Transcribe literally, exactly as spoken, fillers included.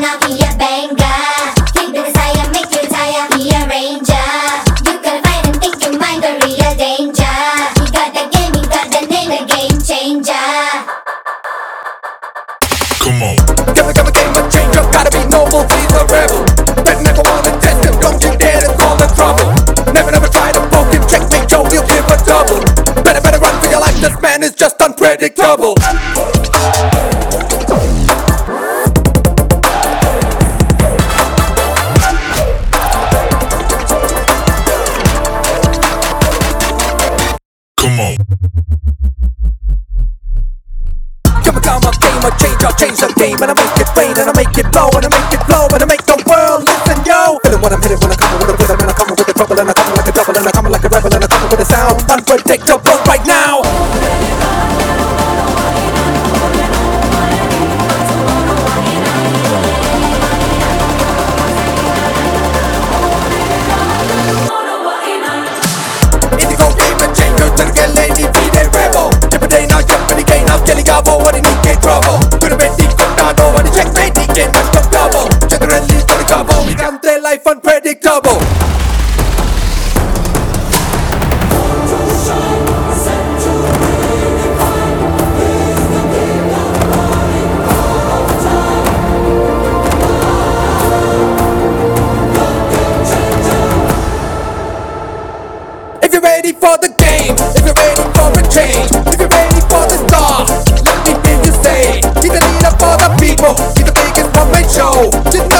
now be a banger. Keep the desire, make you retire, be a ranger. You gotta fight and think your mind a real danger. He got the game, he got the name, the game changer. Come on. Come on, come on, game a changer. Gotta be noble, be the rebel. But never wanna test him, don't you dare to call the trouble. Never, never try to poke him, checkmate Joe, he'll give a double. Better, better run for your life, this man is just unpredictable. Come on. Come on, come on, game a changer, change the game. And I make it rain, and I make it blow, and I make it flow, and I make the world listen, yo. Feeling what I'm hitting when I come with a rhythm, and I come with the trouble, and I come like a double, and I come like a rebel, and I come with a sound unpredictable right now. Indigo game a changer, to the lady, be the rebel. Jump day now, jump in the game now, getting gobble, what in the trouble. Could've been deep, but not know what the checkmate, the game must come double. Generally, for the gobble, become their life unpredictable. If you're ready for the game, if you're ready for a change, if you're ready for the star, let me hear you say, he's the leader for the people, he's the biggest one-man show. Just